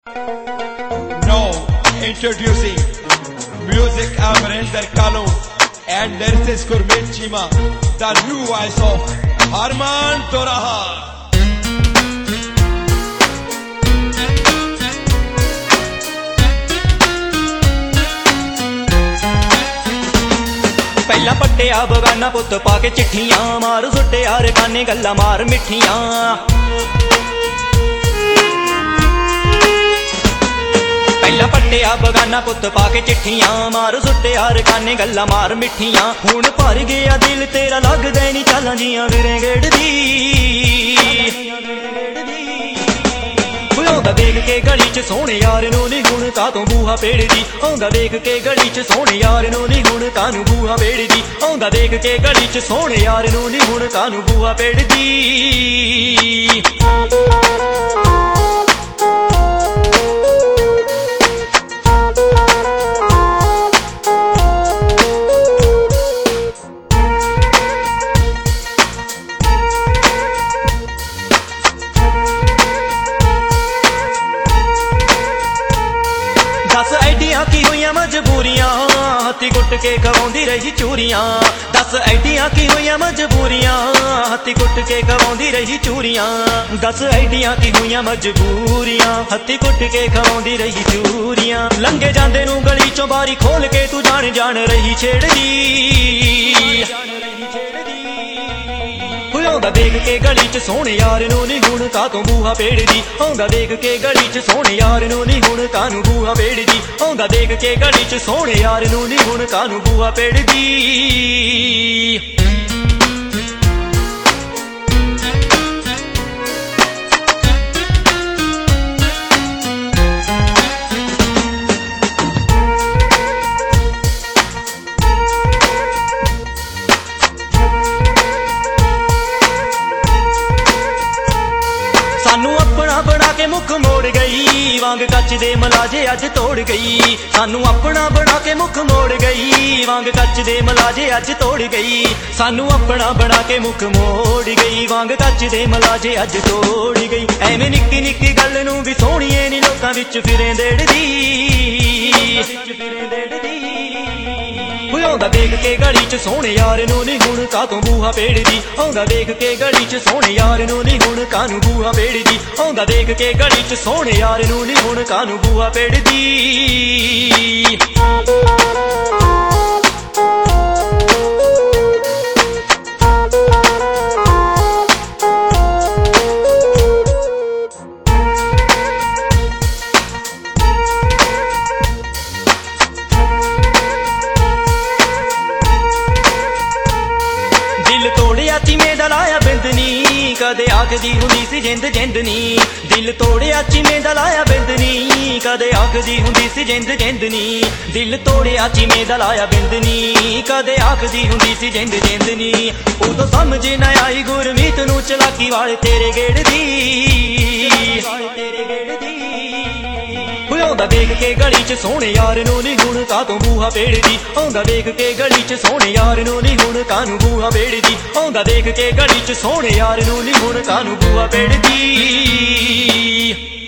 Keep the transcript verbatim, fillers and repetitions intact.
Now introducing Music Amrinder Kalu and Nurses Gurmeet Chima, the new voice of Harman Toraha. पहला पट्टिया बगाना पुत पाके चिट्ठियां मार सुट्टे यार काने गल्ला मार मिठियां। पहला पट्टिया बगाना पुत पाके चिट्ठियां मार सुट्टे यार काने गल्ला मार मिठियां। हुण भर गया दिल तेरा लगदा नहीं चालां जियां गिरे गेड़दी। आउंदा देख के गली च सोहणे यार नूं नी हुण कातों बूहा पेड़दी। आउंदा देख के गली च सोहणे यार नूं नी हुण कानूं बूहा पेड़दी। आउंदा देख के गली च सोहणे यार नूं नी हुण कानूं बूहा पेड़दी। दस ऐडियां की हुई मजबूरियां हत्ती गुट के खवाउंदी रही चूरियां। दस ऐडियां की हुई मजबूरियां हत्ती गुट के खवाउंदी रही चूरियां। दस ऐडियां की हुई मजबूरियां हत्ती गुट के खवाउंदी रही चूरियां। लंघे जांदे नूं गली चों बारी खोल के तू जान जान रही छेड़दी। आउंदा देख के गली च सोहणे यार नूं नी हुण कातों बूहा पेड़दी। आउंदा देख के गली च सोहणे यार नूं नी हुण कानूं बूहा पेड़दी। आउंदा देख के गली च सोहणे यार नूं नी हुण कानूं बूहा पेड़दी। सानू अपना बना के मुख मोड़ गई वांग कच दे मलाजे अज तोड़ गई। सानू अपना बना के मुख मोड़ गई वांग कच दे मलाजे अज तोड़ गई। सानू अपना बना के मुख मोड़ गई वांग कच दे मलाजे अज तोड़ गई। एवें निक्की निक्की गल नूं भी सोहणीए नी लोकां विच फिरें देड़दी। आउंदा देख के गली च सोहणे यार नूं नी हुण कातों बूहा पेड़दी। आउंदा देख के गली च सोहणे यार नूं नी हुण कानूं बूहा पेड़दी। आउंदा देख के गली च सोहणे यार नूं नी हुण कानूं बूहा पेड़दी। दिल तोड़िया चिमें दा लाया बिंदनी कदे आखदी हुंदी सी जिंद जिंदनी। दिल तोड़िया चिमें दा लाया बिंदनी कदे आखदी हुंदी सी जिंद जिंदनी। दिल तोड़िया चिमें दा लाया बिंदनी कदे आखदी हुंदी सी जिंद जिंदनी। उदों समझ ना आई गुरमीत नूं चलाकी वाले तेरे गेड़दी। आउंदा देख के गली च सोहणे यार नूं नी हुण कातों बूहा पेड़दी। आउंदा देख के गली च सोहणे यार नूं नी हुण कानूं बूहा पेड़दी। आउंदा देख के गली च सोहणे यार नूं नी हुण कानूं बूहा पेड़दी।